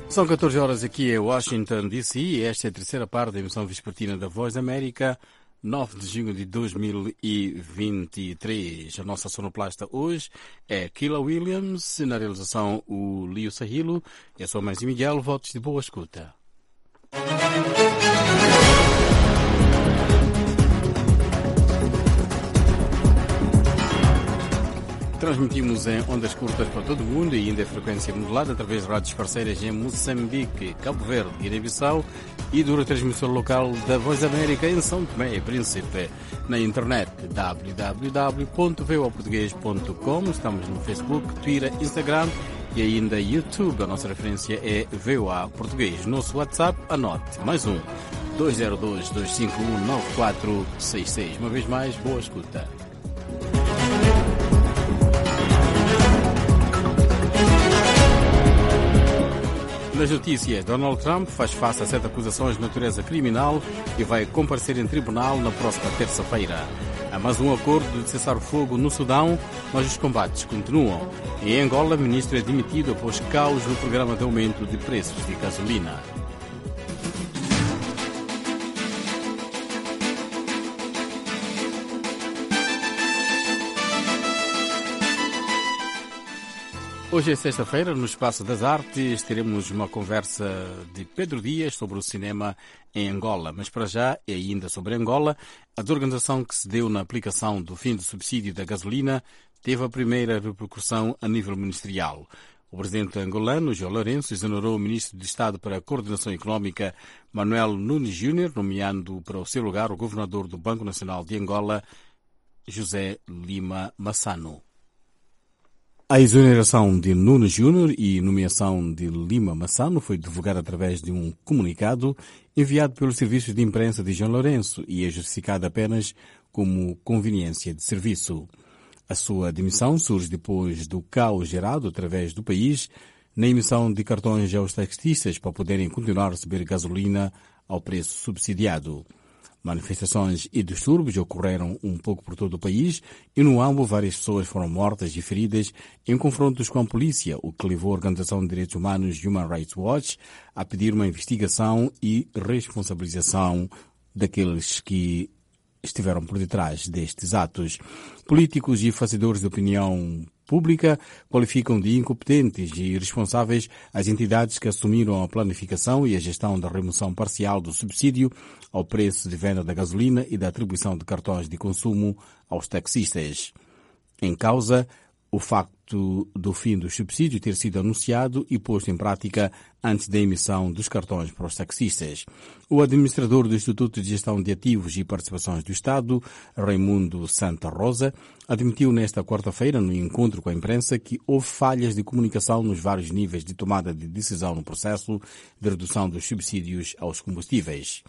São 14 horas aqui em Washington, D.C. e esta é a terceira parte da emissão vespertina da Voz da América, 9 de junho de 2023. A nossa sonoplasta hoje é Kila Williams, na realização o Lio Sahilo. Eu sou Mãe Miguel, votos de boa escuta. Transmitimos em ondas curtas para todo o mundo e ainda em frequência modulada através de rádios parceiras em Moçambique, Cabo Verde, Guiné-Bissau e do retransmissor local da Voz da América em São Tomé e Príncipe. Na internet www.voaportugues.com. Estamos no Facebook, Twitter, Instagram e ainda YouTube. A nossa referência é VOA Português. Nosso WhatsApp, anote, mais 202-251-9466. Uma vez mais, boa escuta. Nas notícias, Donald Trump faz face a 7 acusações de natureza criminal e vai comparecer em tribunal na próxima terça-feira. Há mais um acordo de cessar-fogo no Sudão, mas os combates continuam. Em Angola, o ministro é demitido após caos no programa de aumento de preços de gasolina. Hoje é sexta-feira, no Espaço das Artes, teremos uma conversa de Pedro Dias sobre o cinema em Angola. Mas para já, e ainda sobre Angola, a desorganização que se deu na aplicação do fim do subsídio da gasolina teve a primeira repercussão a nível ministerial. O presidente angolano, João Lourenço, exonerou o ministro de Estado para a Coordenação Económica, Manuel Nunes Júnior, nomeando para o seu lugar o governador do Banco Nacional de Angola, José Lima Massano. A exoneração de Nunes Júnior e nomeação de Lima Massano foi divulgada através de um comunicado enviado pelos serviços de imprensa de João Lourenço e é justificada apenas como conveniência de serviço. A sua demissão surge depois do caos gerado através do país na emissão de cartões aos taxistas para poderem continuar a receber gasolina ao preço subsidiado. Manifestações e distúrbios ocorreram um pouco por todo o país e no Ambo várias pessoas foram mortas e feridas em confrontos com a polícia, o que levou a Organização de Direitos Humanos Human Rights Watch a pedir uma investigação e responsabilização daqueles que estiveram por detrás destes atos. Políticos e fazedores de opinião pública qualificam de incompetentes e irresponsáveis as entidades que assumiram a planificação e a gestão da remoção parcial do subsídio ao preço de venda da gasolina e da atribuição de cartões de consumo aos taxistas. Em causa, o facto do fim do subsídio ter sido anunciado e posto em prática antes da emissão dos cartões para os taxistas. O administrador do Instituto de Gestão de Ativos e Participações do Estado, Raimundo Santa Rosa, admitiu nesta quarta-feira, no encontro com a imprensa, que houve falhas de comunicação nos vários níveis de tomada de decisão no processo de redução dos subsídios aos combustíveis.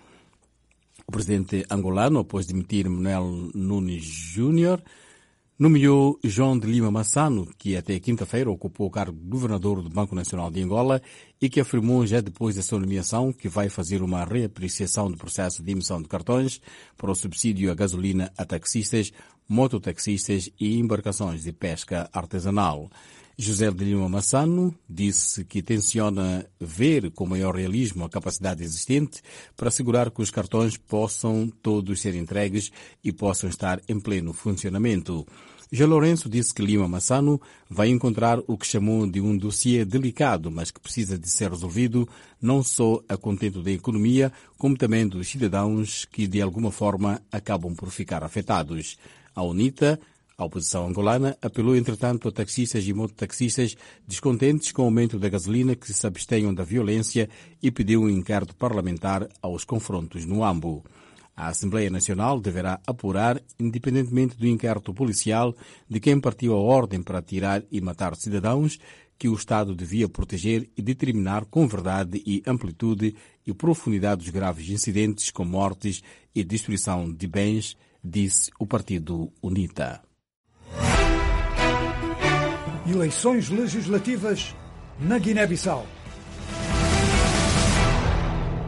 O presidente angolano, após demitir Manuel Nunes Júnior, nomeou João de Lima Massano, que até quinta-feira ocupou o cargo de governador do Banco Nacional de Angola e que afirmou já depois da sua nomeação que vai fazer uma reapreciação do processo de emissão de cartões para o subsídio à gasolina a taxistas, mototaxistas e embarcações de pesca artesanal. José de Lima Massano disse que tenciona ver com maior realismo a capacidade existente para assegurar que os cartões possam todos ser entregues e possam estar em pleno funcionamento. João Lourenço disse que Lima Massano vai encontrar o que chamou de um dossiê delicado, mas que precisa de ser resolvido não só a contento da economia, como também dos cidadãos que de alguma forma acabam por ficar afetados. A UNITA, a oposição angolana, apelou, entretanto, a taxistas e mototaxistas descontentes com o aumento da gasolina que se abstenham da violência e pediu um inquérito parlamentar aos confrontos no Ambo. A Assembleia Nacional deverá apurar, independentemente do inquérito policial, de quem partiu a ordem para atirar e matar cidadãos que o Estado devia proteger e determinar com verdade e amplitude e profundidade dos graves incidentes com mortes e destruição de bens, disse o partido UNITA. Eleições legislativas na Guiné-Bissau.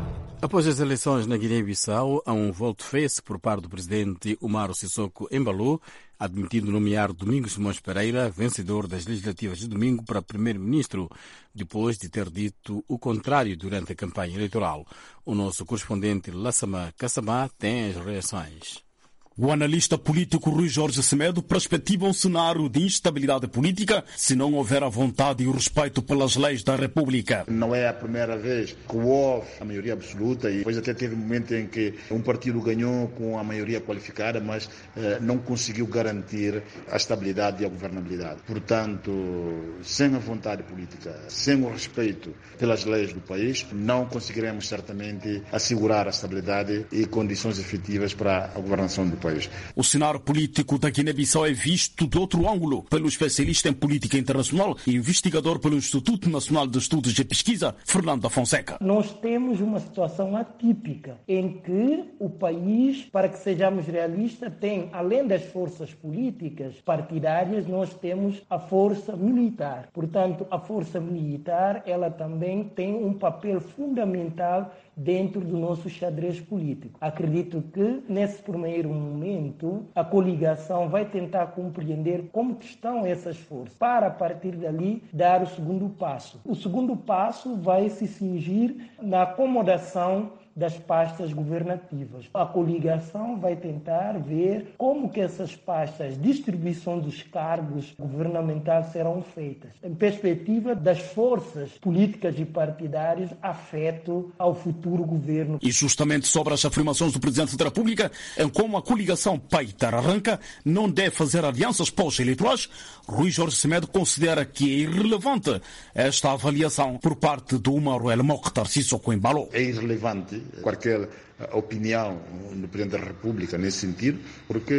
Após as eleições na Guiné-Bissau, há um volte-face por parte do presidente Umaro Sissoko Embalo, admitindo nomear Domingos Simões Pereira, vencedor das legislativas de domingo, para primeiro-ministro, depois de ter dito o contrário durante a campanha eleitoral. O nosso correspondente Lassama Kassamá tem as reações. O analista político Rui Jorge Semedo perspectiva um cenário de instabilidade política se não houver a vontade e o respeito pelas leis da República. Não é a primeira vez que houve a maioria absoluta e depois até teve um momento em que um partido ganhou com a maioria qualificada, mas não conseguiu garantir a estabilidade e a governabilidade. Portanto, sem a vontade política, sem o respeito pelas leis do país, não conseguiremos certamente assegurar a estabilidade e condições efetivas para a governação do país. O cenário político da Guiné-Bissau é visto de outro ângulo pelo especialista em política internacional e investigador pelo Instituto Nacional de Estudos e Pesquisa, Fernando Fonseca. Nós temos uma situação atípica em que o país, para que sejamos realistas, tem, além das forças políticas partidárias, nós temos a força militar. Portanto, a força militar, ela também tem um papel fundamental dentro do nosso xadrez político. Acredito que, nesse primeiro momento, a coligação vai tentar compreender como estão essas forças, para, a partir dali, dar o segundo passo. O segundo passo vai se cingir na acomodação das pastas governativas. A coligação vai tentar ver como que essas pastas, distribuição dos cargos governamentais serão feitas, em perspectiva das forças políticas e partidárias afeto ao futuro governo. E justamente sobre as afirmações do Presidente da República em como a coligação Paitar-Arranca não deve fazer alianças pós-eleitorais, Rui Jorge Semedo considera que é irrelevante esta avaliação por parte do Umaro El Mokhtar Sissoko Embalo. É irrelevante qualquer opinião do Presidente da República nesse sentido, porque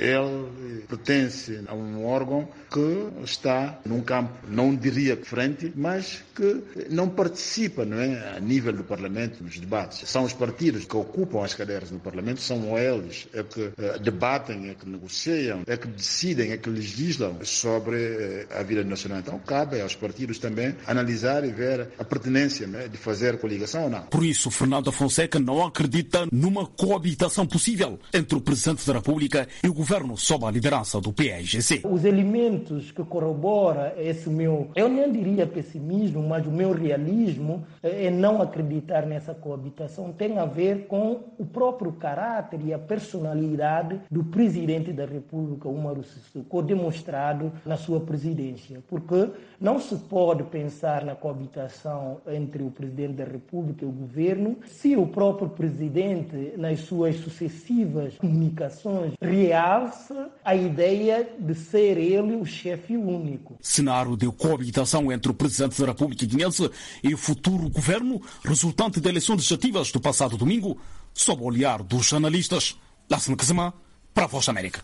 ele pertence a um órgão que está num campo, não diria frente, mas que não participa, não é, a nível do Parlamento, nos debates. São os partidos que ocupam as cadeiras no Parlamento, são eles que debatem, é que negociam, é que decidem, é que legislam sobre a vida nacional. Então cabe aos partidos também analisar e ver a pertinência, não é, de fazer coligação ou não. Por isso, Fernando Fonseca não acredita numa coabitação possível entre o Presidente da República e o Governo sob a liderança do PAIGC. Os elementos que corroboram esse meu, eu nem diria pessimismo, mas o meu realismo é não acreditar nessa coabitação, tem a ver com o próprio caráter e a personalidade do Presidente da República, Umaro Sissoko, demonstrado na sua presidência. Porque não se pode pensar na coabitação entre o Presidente da República e o Governo se o próprio Presidente, nas suas sucessivas comunicações, realça a ideia de ser ele o chefe único. Cenário de coabitação entre o Presidente da República Guinense e o futuro governo, resultante de eleições legislativas do passado domingo, sob o olhar dos jornalistas. Lassana Kassamá, para a Voz da América.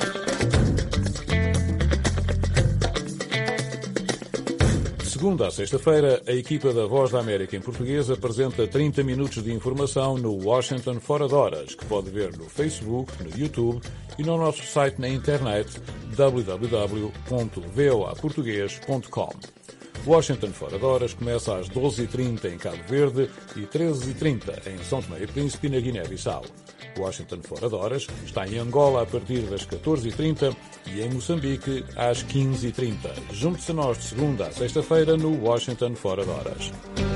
Segunda a sexta-feira, a equipa da Voz da América em português apresenta 30 minutos de informação no Washington Fora de Horas, que pode ver no Facebook, no YouTube e no nosso site na internet www.voaportugues.com. Washington Fora de Horas começa às 12h30 em Cabo Verde e 13h30 em São Tomé e Príncipe, na Guiné-Bissau. Washington Fora de Horas está em Angola a partir das 14h30 e em Moçambique às 15h30. Junte-se a nós de segunda a sexta-feira no Washington Fora de Horas.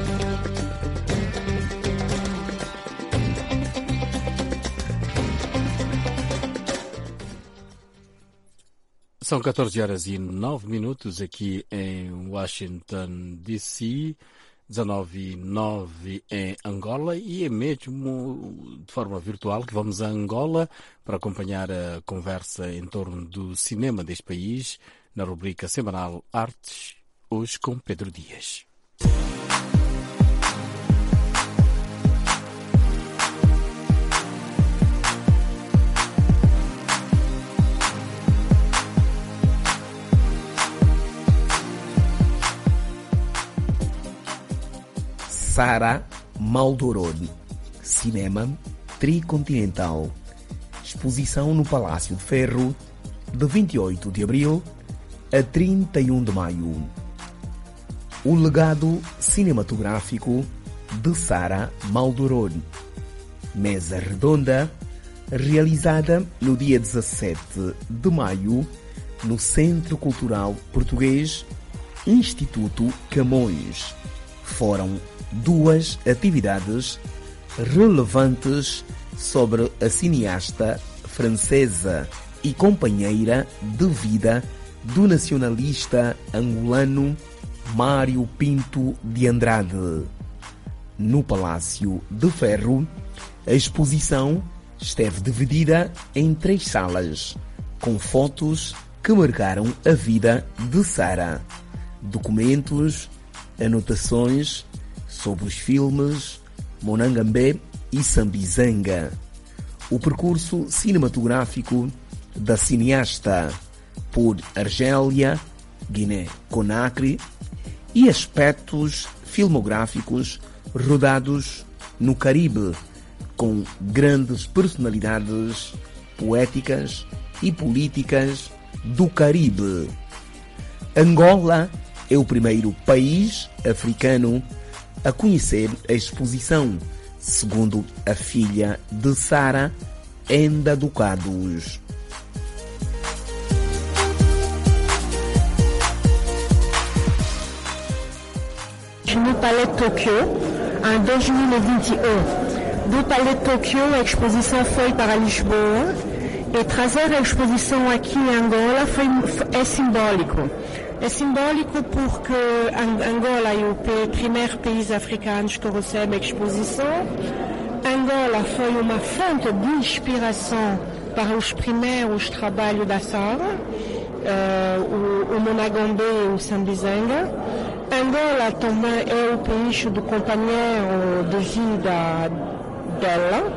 São 14h09 aqui em Washington, D.C., 19h09 em Angola, e é mesmo de forma virtual que vamos a Angola para acompanhar a conversa em torno do cinema deste país na rubrica semanal Artes, hoje com Pedro Dias. Sara Maldoror, cinema tricontinental, exposição no Palácio de Ferro, de 28 de abril a 31 de maio. O legado cinematográfico de Sara Maldoror. Mesa redonda realizada no dia 17 de maio no Centro Cultural Português Instituto Camões. Foram 2 atividades relevantes sobre a cineasta francesa e companheira de vida do nacionalista angolano Mário Pinto de Andrade. No Palácio de Ferro, a exposição esteve dividida em 3 salas, com fotos que marcaram a vida de Sara, documentos, anotações sobre os filmes Monangambé e Sambizanga, o percurso cinematográfico da cineasta por Argélia, Guiné-Conakry e aspectos filmográficos rodados no Caribe, com grandes personalidades poéticas e políticas do Caribe. Angola é o primeiro país africano a conhecer a exposição, segundo a filha de Sara, Enda Ducados. No Palais de Tokyo, em 2021. Do Palais de Tokyo, a exposição foi para Lisboa, e trazer a exposição aqui em Angola é simbólico. É simbólico porque Angola é o primeiro país africano que recebe a exposição. Angola foi uma fonte de inspiração para os primeiros trabalhos da Sara, o Monangambé e o Sambizanga. Angola também é o país do companheiro de vida dela.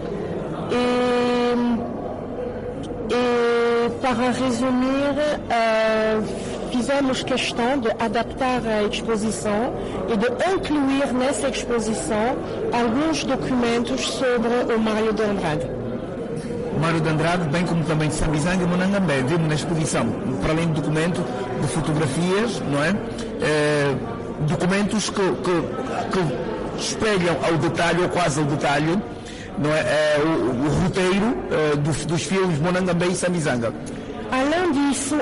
E para resumir, fizemos questão de adaptar a exposição e de incluir nessa exposição alguns documentos sobre o Mário de Andrade. Mário de Andrade, bem como também Sambizanga e Monangambé, vimos na exposição, para além do documento, de fotografias, não é? Documentos que espelham ao detalhe, ou quase ao detalhe, não é? O roteiro dos filmes Monangambé e Sambizanga. Além disso,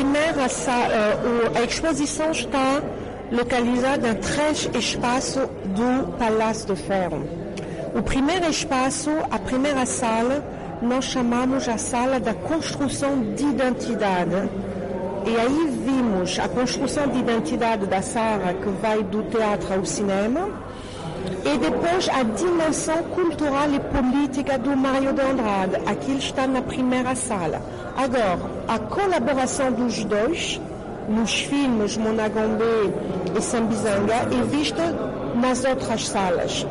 a exposição está localizada em 3 espaços do Palácio de Ferro. O primeiro espaço, a primeira sala, nós chamamos a sala da construção de identidade. E aí vimos a construção de identidade da Sara, que vai do teatro ao cinema, e depois a dimensão cultural e política do Mário de Andrade. Aquilo está na primeira sala. Agora, a colaboração dos dois, nos filmes Monangambé e Sambizanga, é vista nas outras salas.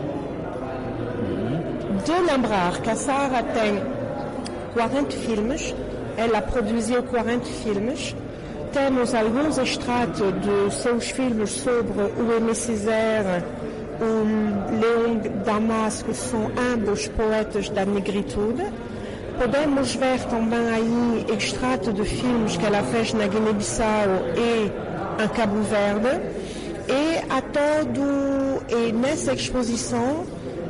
De lembrar que a Sara tem 40 filmes, ela produziu 40 filmes. Temos alguns extratos de seus filmes sobre o Aimé Césaire, o Leão Damas, que são ambos poetas da negritude. Podemos ver também aí extratos de filmes que ela fez na Guiné-Bissau e em Cabo Verde. E nessa exposição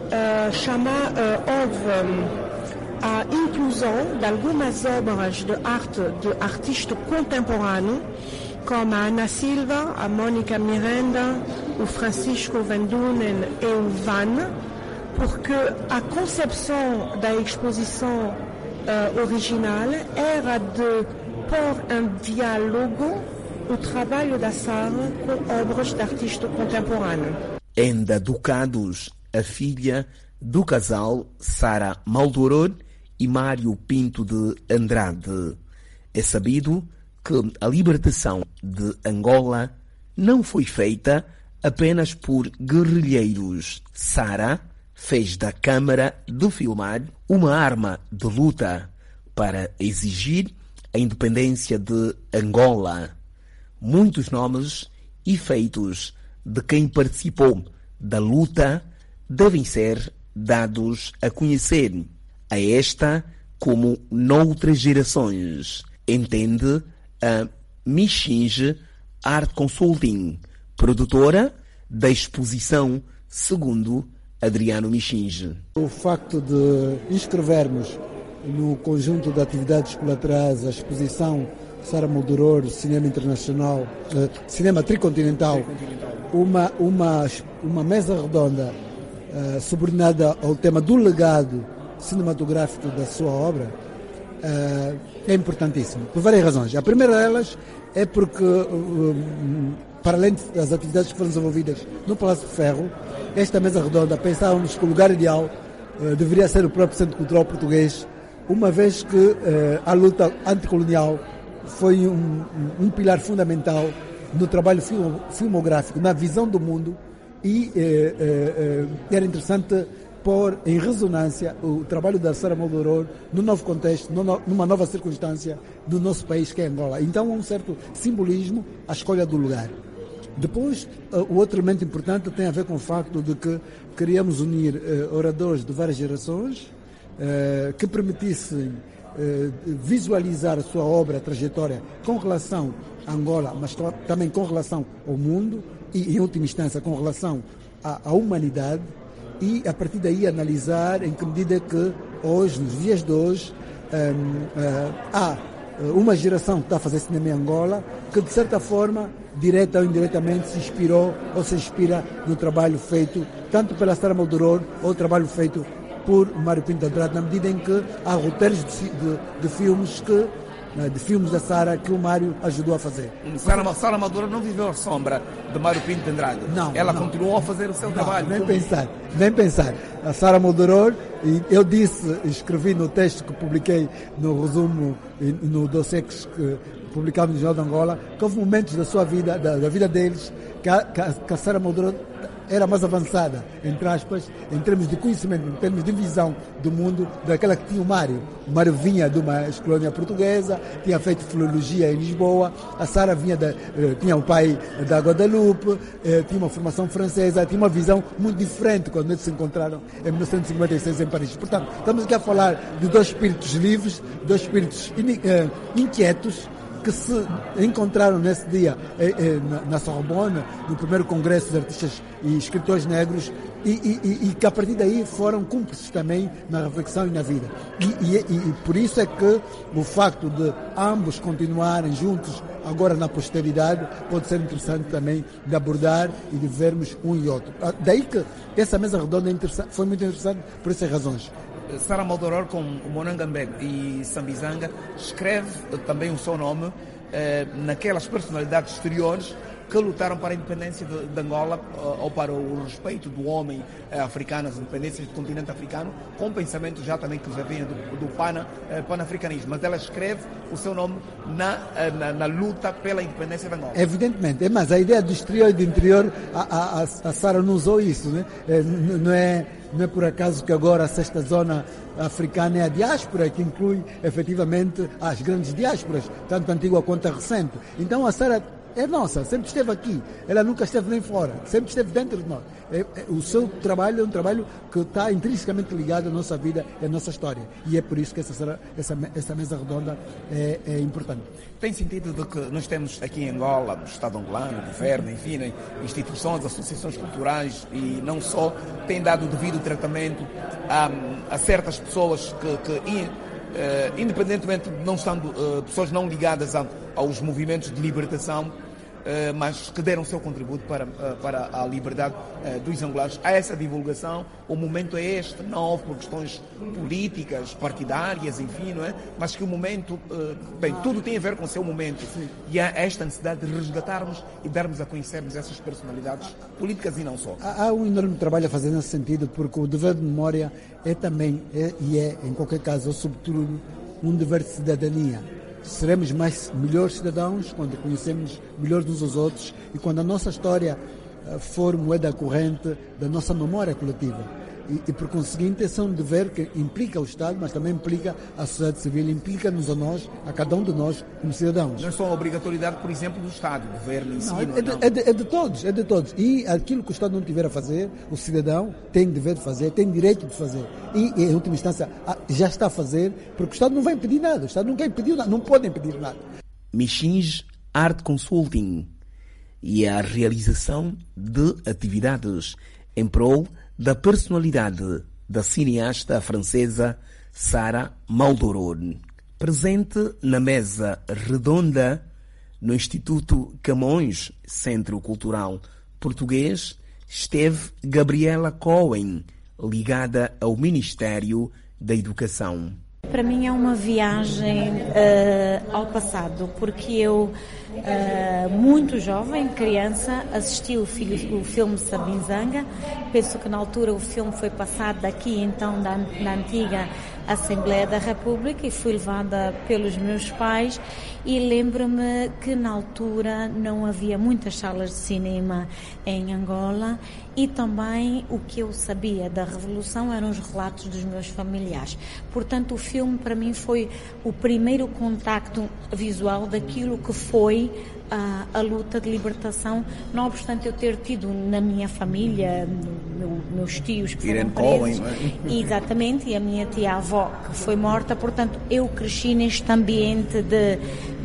houve a inclusão de algumas obras de arte de artistas contemporâneos, como a Ana Silva, a Mônica Miranda, o Francisco Van Dunen e o Van, porque a concepção da exposição original era de pôr em diálogo o trabalho da Sara com obras de artistas contemporâneos. Enda Ducados, a filha do casal Sara Maldoror e Mário Pinto de Andrade. É sabido que a libertação de Angola não foi feita apenas por guerrilheiros. Sara fez da câmara de filmar uma arma de luta para exigir a independência de Angola. Muitos nomes e feitos de quem participou da luta devem ser dados a conhecer a esta como noutras gerações, entende a Michinge Art Consulting, produtora da exposição segundo Adriano Michinge. O facto de inscrevermos no conjunto de atividades colaterais a exposição Sara Moldoror, cinema internacional, cinema tricontinental, uma mesa redonda subordinada ao tema do legado cinematográfico da sua obra, é importantíssimo, por várias razões. A primeira delas é porque, para além das atividades que foram desenvolvidas no Palácio de Ferro, esta mesa redonda pensávamos que o lugar ideal deveria ser o próprio Centro Cultural Português, uma vez que a luta anticolonial foi um pilar fundamental no trabalho filmográfico, na visão do mundo, e era interessante pôr em ressonância o trabalho da Sara Moldoror no novo contexto, numa nova circunstância do nosso país, que é Angola. Então há um certo simbolismo à escolha do lugar. Depois, o outro elemento importante tem a ver com o facto de que queríamos unir oradores de várias gerações que permitissem visualizar a sua obra, a trajetória, com relação a Angola, mas também com relação ao mundo e, em última instância, com relação à humanidade, e a partir daí analisar em que medida que hoje, nos dias de hoje, há uma geração que está a fazer cinema em Angola que, de certa forma, direta ou indiretamente, se inspirou ou se inspira no trabalho feito tanto pela Sara Moldoror ou o trabalho feito por Mário Pinto Andrade, na medida em que há roteiros de filmes da Sara que o Mário ajudou a fazer. Sara Moldoror não viveu à sombra de Mário Pinto Andrade. Ela continuou a fazer o seu trabalho. Nem pensar. A Sara Moldoror, eu escrevi no texto que publiquei no resumo, no dossiê que publicámos no Jornal de Angola, que houve momentos da sua vida, da vida deles, que a Sara Moldoror era mais avançada, entre aspas, em termos de conhecimento, em termos de visão do mundo, daquela que tinha o Mário. O Mário vinha de uma ex-colônia portuguesa, tinha feito filologia em Lisboa, a Sara tinha um pai da Guadalupe, tinha uma formação francesa, tinha uma visão muito diferente quando eles se encontraram em 1956 em Paris. Portanto, estamos aqui a falar de dois espíritos livres, dois espíritos inquietos, que se encontraram nesse dia na Sorbonne, no primeiro congresso de artistas e escritores negros, e que a partir daí foram cúmplices também na reflexão e na vida. E por isso é que o facto de ambos continuarem juntos agora na posteridade pode ser interessante também de abordar e de vermos um e outro. Daí que essa mesa redonda foi muito interessante por essas razões. Sara Moldoror, com o Monangambeg e Sambizanga, escreve também o seu nome naquelas personalidades exteriores que lutaram para a independência de Angola ou para o respeito do homem africano, as independências do continente africano, com pensamento já também que já vinha do panafricanismo. Mas ela escreve o seu nome na luta pela independência de Angola. Evidentemente, mas a ideia do exterior e do interior, a Sara não usou isso, né? Não é por acaso que agora a sexta zona africana é a diáspora, que inclui efetivamente as grandes diásporas, tanto a antiga quanto a recente. Então a Sara é nossa, sempre esteve aqui, ela nunca esteve nem fora, sempre esteve dentro de nós. O seu trabalho é um trabalho que está intrinsecamente ligado à nossa vida e à nossa história, e é por isso que essa mesa redonda é importante. Tem sentido de que nós temos aqui em Angola, no Estado angolano, o governo, enfim, instituições, associações culturais e não só, têm dado o devido tratamento a certas pessoas que independentemente de não estando pessoas não ligadas aos movimentos de libertação, mas que deram o seu contributo para a liberdade dos angolanos. Há essa divulgação, o momento é este, não houve por questões políticas, partidárias, enfim, não é? Mas que o momento, tudo tem a ver com o seu momento. Sim. E há esta necessidade de resgatarmos e darmos a conhecermos essas personalidades políticas e não só. Há um enorme trabalho a fazer nesse sentido, porque o dever de memória é também, em qualquer caso, sobretudo, um dever de cidadania. Seremos melhores cidadãos quando conhecemos melhor uns aos outros e quando a nossa história for moeda corrente da nossa memória coletiva. E por conseguinte, esse é um dever que implica o Estado, mas também implica a sociedade civil, implica-nos a nós, a cada um de nós, como cidadãos. Não é só a obrigatoriedade, por exemplo, do Estado, do governo em si. É de todos. E aquilo que o Estado não tiver a fazer, o cidadão tem dever de fazer, tem direito de fazer. E, em última instância, já está a fazer, porque o Estado não vai impedir nada. O Estado não quer impedir nada, não pode impedir nada. Michinge Art Consulting e a realização de atividades em prol da personalidade da cineasta francesa Sarah Maldoror. Presente na mesa redonda no Instituto Camões, Centro Cultural Português, esteve Gabriela Cohen, ligada ao Ministério da Educação. Para mim é uma viagem ao passado, porque eu, muito jovem, criança, assisti o filme Sambizanga. Penso que na altura o filme foi passado aqui, então, na antiga Assembleia da República, e fui levada pelos meus pais, e lembro-me que na altura não havia muitas salas de cinema em Angola, e também o que eu sabia da Revolução eram os relatos dos meus familiares. Portanto, o filme para mim foi o primeiro contacto visual daquilo que foi a luta de libertação, não obstante eu ter tido na minha família meus tios que foram presos, exatamente, e a minha tia-avó que foi morta. Portanto, eu cresci neste ambiente de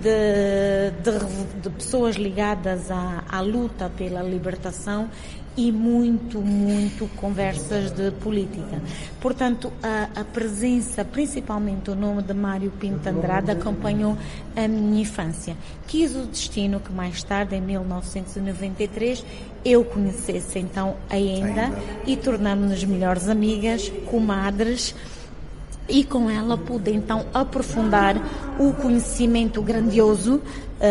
pessoas ligadas à luta pela libertação e muito conversas de política. Portanto, a presença, principalmente o nome de Mário Pinto Andrade, acompanhou a minha infância. Quis o destino que mais tarde, em 1993, eu conhecesse então a Enda e tornamos-nos melhores amigas, comadres, e com ela pude então aprofundar o conhecimento grandioso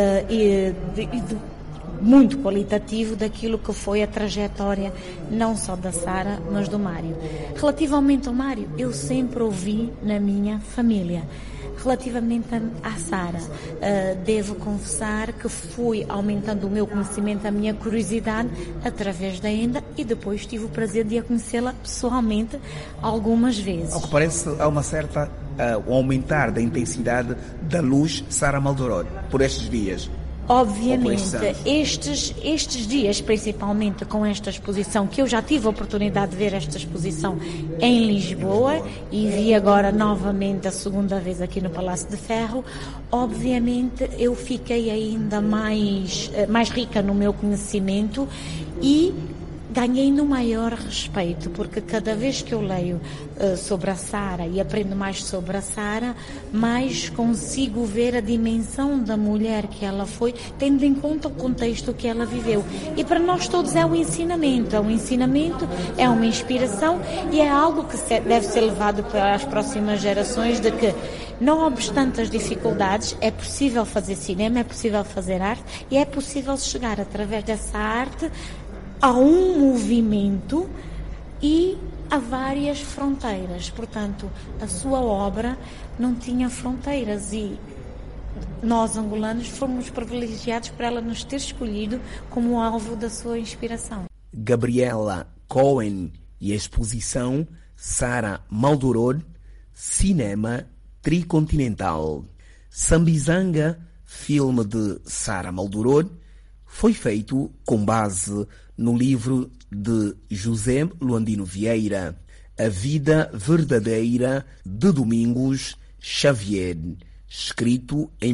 muito qualitativo daquilo que foi a trajetória não só da Sara, mas do Mário. Relativamente ao Mário, eu sempre ouvi na minha família. Relativamente à Sara, devo confessar que fui aumentando o meu conhecimento, a minha curiosidade, através da Enda, e depois tive o prazer de a conhecê-la pessoalmente algumas vezes. Ao que parece, há uma certa o aumentar da intensidade da luz Sarah Maldoror por estes dias. Obviamente, estes dias, principalmente com esta exposição, que eu já tive a oportunidade de ver esta exposição em Lisboa e vi agora novamente a segunda vez aqui no Palácio de Ferro, obviamente eu fiquei ainda mais rica no meu conhecimento e ganhei no maior respeito, porque cada vez que eu leio sobre a Sara e aprendo mais sobre a Sara, mais consigo ver a dimensão da mulher que ela foi, tendo em conta o contexto que ela viveu. E para nós todos é um ensinamento, é uma inspiração, e é algo que deve ser levado para as próximas gerações, de que, não obstante as dificuldades, é possível fazer cinema, é possível fazer arte, e é possível chegar através dessa arte a um movimento e a várias fronteiras. Portanto, a sua obra não tinha fronteiras, e nós, angolanos, fomos privilegiados por ela nos ter escolhido como alvo da sua inspiração. Gabriela Cohen e a exposição Sarah Maldoror, Cinema Tricontinental. Sambizanga, filme de Sarah Maldoror, foi feito com base no livro de José Luandino Vieira, A Vida Verdadeira de Domingos Xavier, escrito em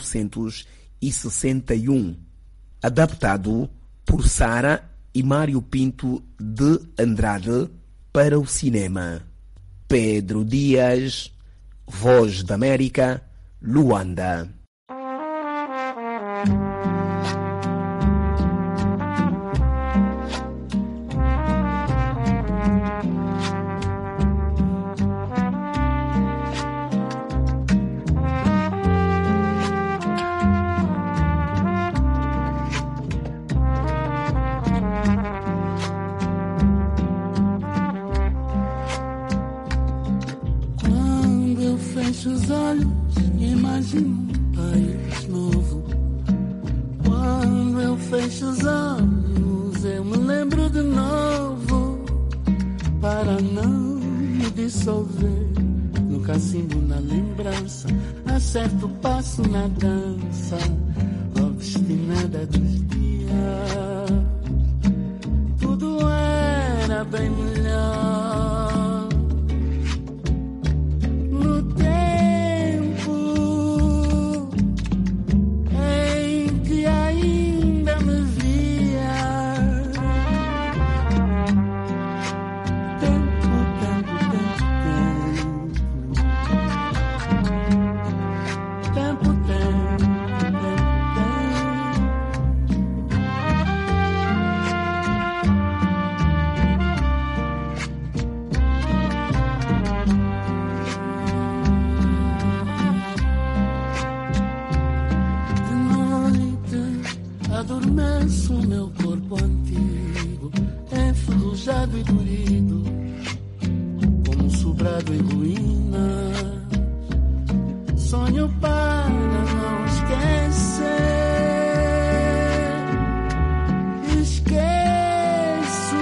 1961, adaptado por Sara e Mário Pinto de Andrade para o cinema. Pedro Dias, Voz da América, Luanda. Os olhos e imagino um país novo. Quando eu fecho os olhos, eu me lembro de novo, para não me dissolver no cacimbo, na lembrança. Acerto o passo na dança, obstinada dos dias. Tudo era bem melhor. jogado em ruínas. Sonho para não esquecer. Esqueço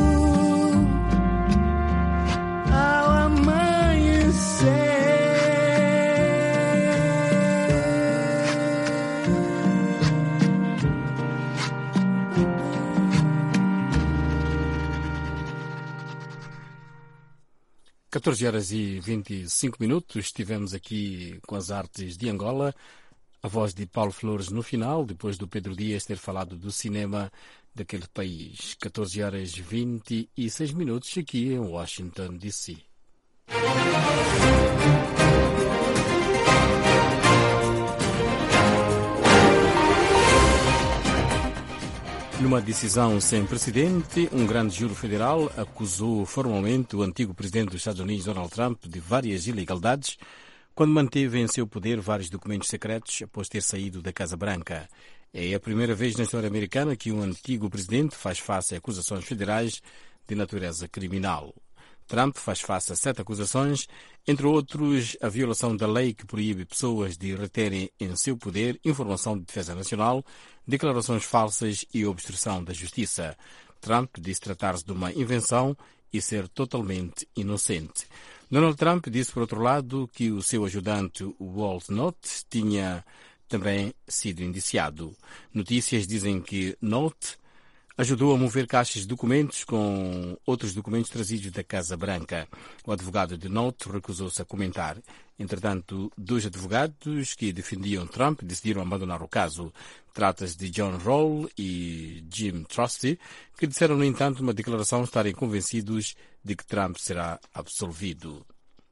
ao amanhecer. (14h25). Estivemos aqui com as artes de Angola, a voz de Paulo Flores no final, depois do Pedro Dias ter falado do cinema daquele país. 14h26 aqui em Washington, D.C. Numa decisão sem precedente, um grande júri federal acusou formalmente o antigo presidente dos Estados Unidos, Donald Trump, de várias ilegalidades quando manteve em seu poder vários documentos secretos após ter saído da Casa Branca. É a primeira vez na história americana que um antigo presidente faz face a acusações federais de natureza criminal. Trump faz face a 7 acusações, entre outros a violação da lei que proíbe pessoas de reterem em seu poder informação de defesa nacional, declarações falsas e obstrução da justiça. Trump disse tratar-se de uma invenção e ser totalmente inocente. Donald Trump disse, por outro lado, que o seu ajudante Walt Knott tinha também sido indiciado. Notícias dizem que Knott ajudou a mover caixas de documentos com outros documentos trazidos da Casa Branca. O advogado de Knott recusou-se a comentar. Entretanto, 2 advogados que defendiam Trump decidiram abandonar o caso. Trata-se de John Roll e Jim Trusty, que disseram, no entanto, numa declaração estarem convencidos de que Trump será absolvido.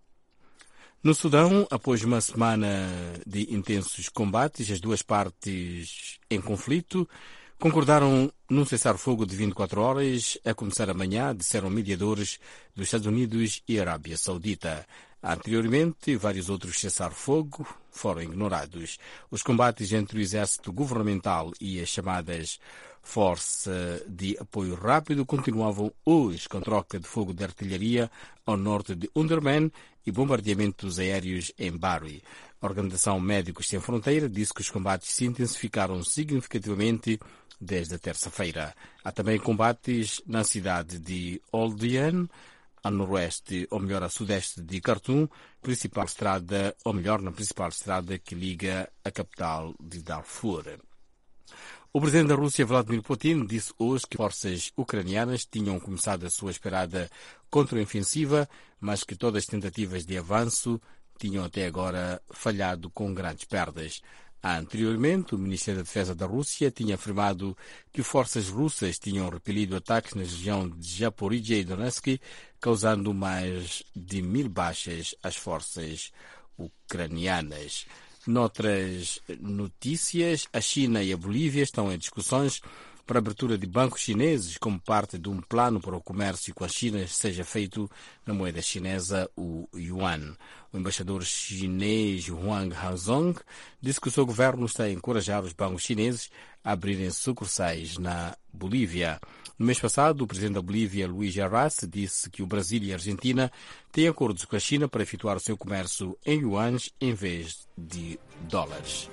No Sudão, após uma semana de intensos combates, as duas partes em conflito concordaram num cessar-fogo de 24 horas a começar amanhã, disseram mediadores dos Estados Unidos e Arábia Saudita. Anteriormente, vários outros cessar-fogo foram ignorados. Os combates entre o exército governamental e as chamadas Força de Apoio Rápido continuavam hoje com troca de fogo de artilharia ao norte de Omdurman e bombardeamentos aéreos em Bari. A Organização Médicos Sem Fronteira disse que os combates se intensificaram significativamente desde a terça-feira. Há também combates na cidade de Oldian, a noroeste, ou melhor, a sudeste de Khartoum, principal estrada, ou melhor, na principal estrada que liga a capital de Darfur. O presidente da Rússia, Vladimir Putin, disse hoje que forças ucranianas tinham começado a sua esperada contraofensiva, mas que todas as tentativas de avanço tinham até agora falhado com grandes perdas. Anteriormente, o Ministério da Defesa da Rússia tinha afirmado que forças russas tinham repelido ataques na região de Zaporizhia e Donetsk, causando mais de 1000 baixas às forças ucranianas. Noutras notícias, a China e a Bolívia estão em discussões para a abertura de bancos chineses como parte de um plano para o comércio com a China seja feito na moeda chinesa, o yuan. O embaixador chinês Huang Hazong disse que o seu governo está a encorajar os bancos chineses a abrirem sucursais na Bolívia. No mês passado, o presidente da Bolívia, Luiz Arras, disse que o Brasil e a Argentina têm acordos com a China para efetuar o seu comércio em yuans em vez de dólares.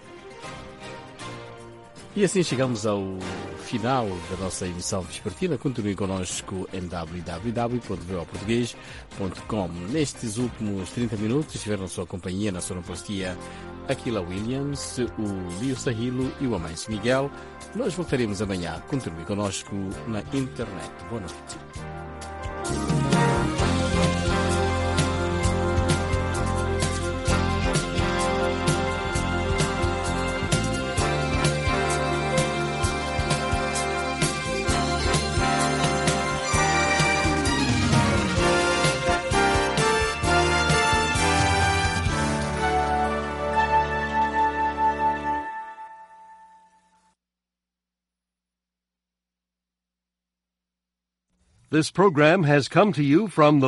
E assim chegamos ao final da nossa emissão vespertina. Continue connosco em www.voaportugues.com. Nestes últimos 30 minutos estiveram na sua companhia, na sonoplastia, Aquila Williams, o Lio Sahilo e o Amâncio Miguel. Nós voltaremos amanhã. Continue connosco na internet. Boa noite. This program has come to you from the